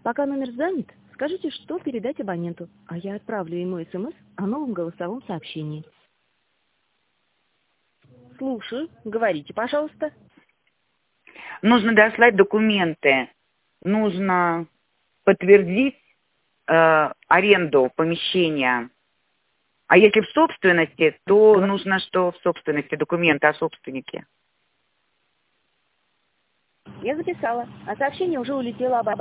Пока номер занят, скажите, что передать абоненту, а я отправлю ему СМС о новом голосовом сообщении. Слушаю. Говорите, пожалуйста. Нужно дослать документы. Нужно подтвердить аренду помещения. А если в собственности, то нужно, что в собственности, документы о собственнике. Я записала, а сообщение уже улетело об